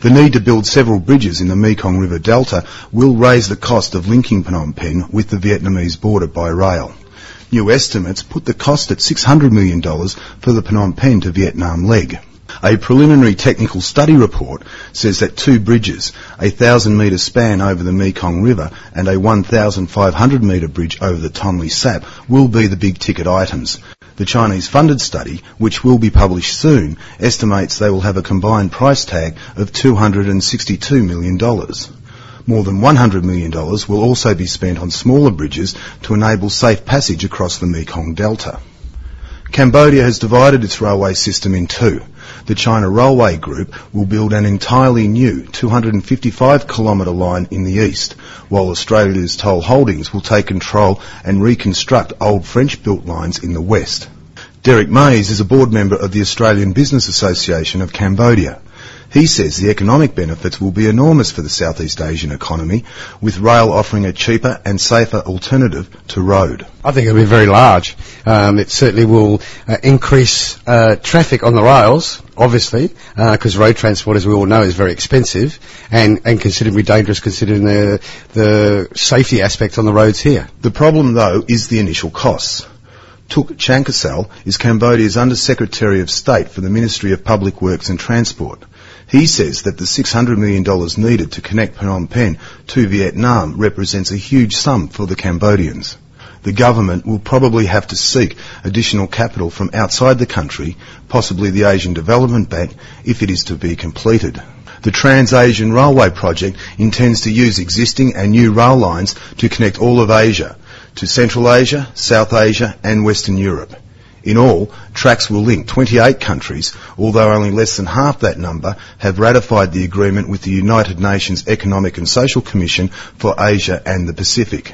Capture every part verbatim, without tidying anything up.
The need to build several bridges in the Mekong River Delta will raise the cost of linking Phnom Penh with the Vietnamese border by rail. New estimates put the cost at six hundred million dollars for the Phnom Penh to Vietnam leg. A preliminary technical study report says that two bridges, a one thousand metre span over the Mekong River and a one thousand five hundred metre bridge over the Tonle Sap, will be the big ticket items. The Chinese-funded study, which will be published soon, estimates they will have a combined price tag of two hundred sixty-two million dollars. More than one hundred million dollars will also be spent on smaller bridges to enable safe passage across the Mekong Delta. Cambodia has divided its railway system in two. The China Railway Group will build an entirely new two hundred fifty-five kilometre line in the east, while Australia's Toll Holdings will take control and reconstruct old French-built lines in the west. Derek Mays is a board member of the Australian Business Association of Cambodia. He says the economic benefits will be enormous for the Southeast Asian economy, with rail offering a cheaper and safer alternative to road. I think it'll be very large. Um, it certainly will uh, increase uh, traffic on the rails, obviously, because uh, road transport, as we all know, is very expensive and, and considerably dangerous considering the, the safety aspect on the roads here. The problem, though, is the initial costs. Tuk Chankasal is Cambodia's Under-Secretary of State for the Ministry of Public Works and Transport. He says that the six hundred million dollars needed to connect Phnom Penh to Vietnam represents a huge sum for the Cambodians. The government will probably have to seek additional capital from outside the country, possibly the Asian Development Bank, if it is to be completed. The Trans-Asian Railway project intends to use existing and new rail lines to connect all of Asia to Central Asia, South Asia and Western Europe. In all, tracks will link twenty-eight countries, although only less than half that number have ratified the agreement with the United Nations Economic and Social Commission for Asia and the Pacific.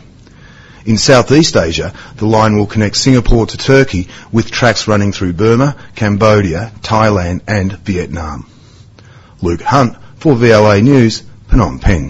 In Southeast Asia, the line will connect Singapore to Turkey, with tracks running through Burma, Cambodia, Thailand and Vietnam. Luke Hunt for V O A News, Phnom Penh.